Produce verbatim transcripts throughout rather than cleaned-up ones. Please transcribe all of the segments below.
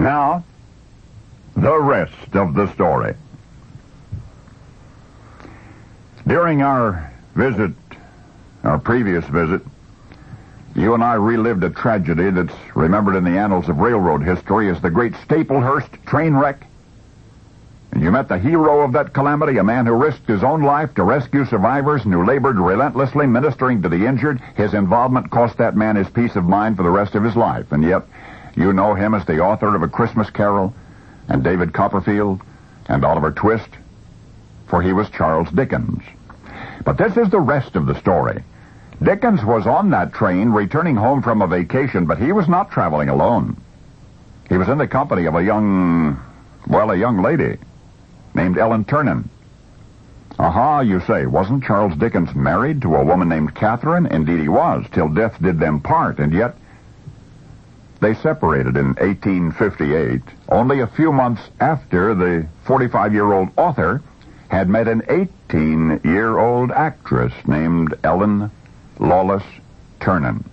Now, the rest of the story. During our visit, our previous visit, you and I relived a tragedy that's remembered in the annals of railroad history as the great Staplehurst train wreck. And you met the hero of that calamity, a man who risked his own life to rescue survivors and who labored relentlessly ministering to the injured. His involvement cost that man his peace of mind for the rest of his life. And yet, you know him as the author of A Christmas Carol and David Copperfield and Oliver Twist, for he was Charles Dickens. But this is the rest of the story. Dickens was on that train returning home from a vacation, but he was not traveling alone. He was in the company of a young, well, a young lady named Ellen Ternan. Aha, you say, wasn't Charles Dickens married to a woman named Catherine? Indeed he was, till death did them part, and yet they separated in eighteen fifty-eight, only a few months after the forty-five-year-old author had met an eighteen-year-old actress named Ellen Lawless Ternan.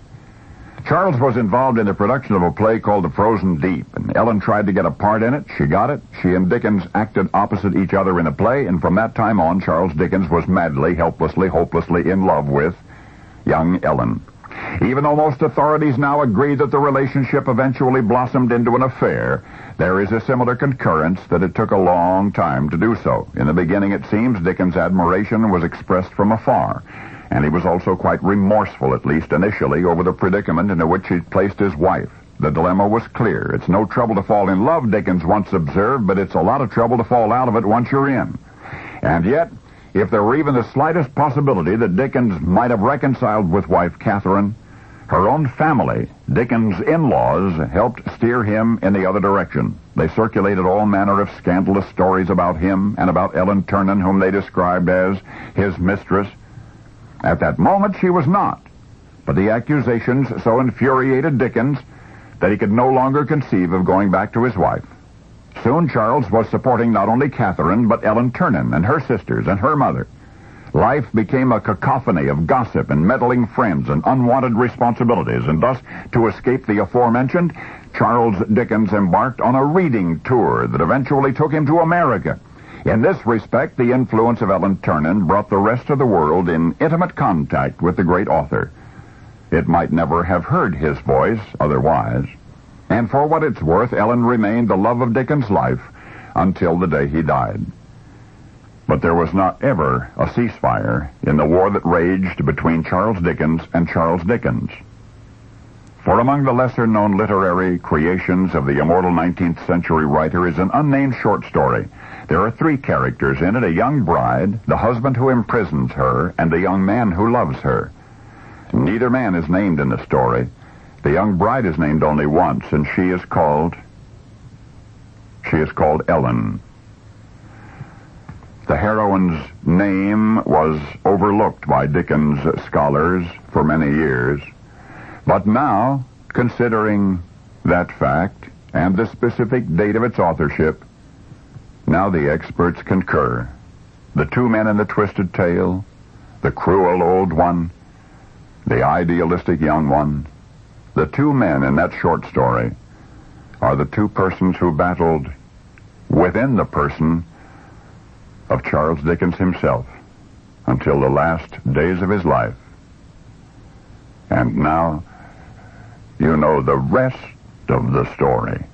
Charles was involved in the production of a play called The Frozen Deep, and Ellen tried to get a part in it. She got it. She and Dickens acted opposite each other in the play, and from that time on, Charles Dickens was madly, helplessly, hopelessly in love with young Ellen. Even though most authorities now agree that the relationship eventually blossomed into an affair, there is a similar concurrence that it took a long time to do so. In the beginning, it seems, Dickens' admiration was expressed from afar, and he was also quite remorseful, at least initially, over the predicament into which he placed his wife. The dilemma was clear. It's no trouble to fall in love, Dickens once observed, but it's a lot of trouble to fall out of it once you're in. And yet, if there were even the slightest possibility that Dickens might have reconciled with wife Catherine, her own family, Dickens' in-laws, helped steer him in the other direction. They circulated all manner of scandalous stories about him and about Ellen Ternan, whom they described as his mistress. At that moment, she was not. But the accusations so infuriated Dickens that he could no longer conceive of going back to his wife. Soon, Charles was supporting not only Catherine, but Ellen Ternan and her sisters and her mother. Life became a cacophony of gossip and meddling friends and unwanted responsibilities, and thus, to escape the aforementioned, Charles Dickens embarked on a reading tour that eventually took him to America. In this respect, the influence of Ellen Ternan brought the rest of the world in intimate contact with the great author. It might never have heard his voice otherwise. And for what it's worth, Ellen remained the love of Dickens' life until the day he died. But there was not ever a ceasefire in the war that raged between Charles Dickens and Charles Dickens. For among the lesser-known literary creations of the immortal nineteenth century writer is an unnamed short story. There are three characters in it: a young bride, the husband who imprisons her, and the young man who loves her. Neither man is named in the story. The young bride is named only once, and she is called, she is called Ellen. The heroine's name was overlooked by Dickens scholars for many years. But now, considering that fact and the specific date of its authorship, now the experts concur. The two men in the twisted tale, the cruel old one, the idealistic young one, the two men in that short story are the two persons who battled within the person of Charles Dickens himself until the last days of his life. And now you know the rest of the story.